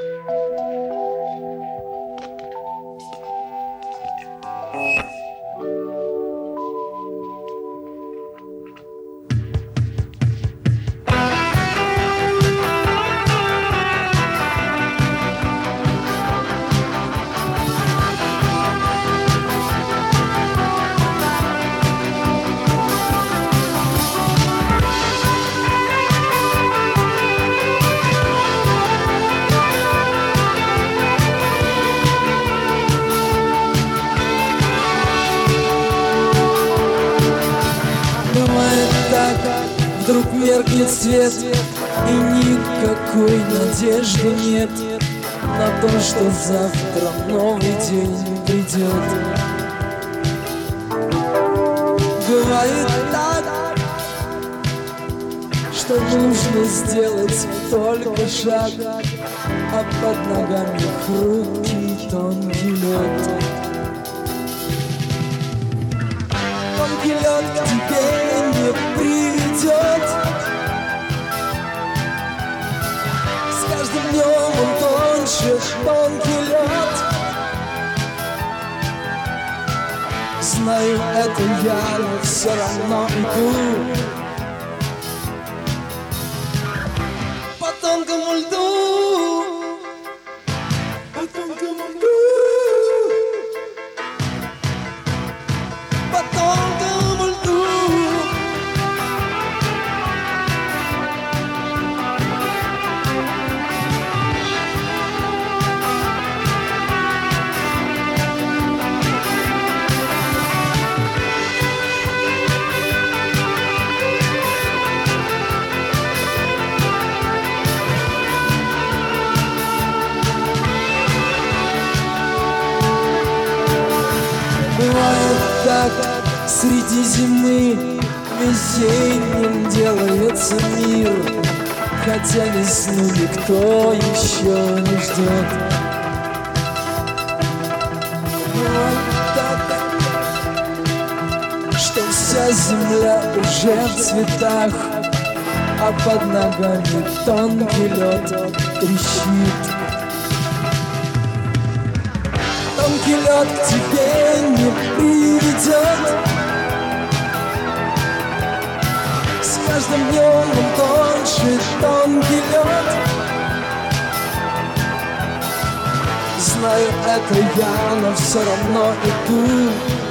Вдруг меркнет свет, и никакой надежды нет на то, что завтра новый день придет. Бывает так, что нужно сделать только шаг, а под ногами хрупкий тонкий лед. Тонкий лед к тебе не приведет. С каждым днем он тоньше, тонкий лед. Знаю, это я, но все равно иду по тонкому льду, по тонкому льду, по тонкому льду. Бывает так, среди зимы весенним делается мир, хотя весну никто еще не ждет. Бывает так, что вся земля уже в цветах, а под ногами тонкий лед трещит. Тонкий лед к тебе не приведет. С каждым днем он тоньше, тонкий лед. Знаю, это я, но все равно иду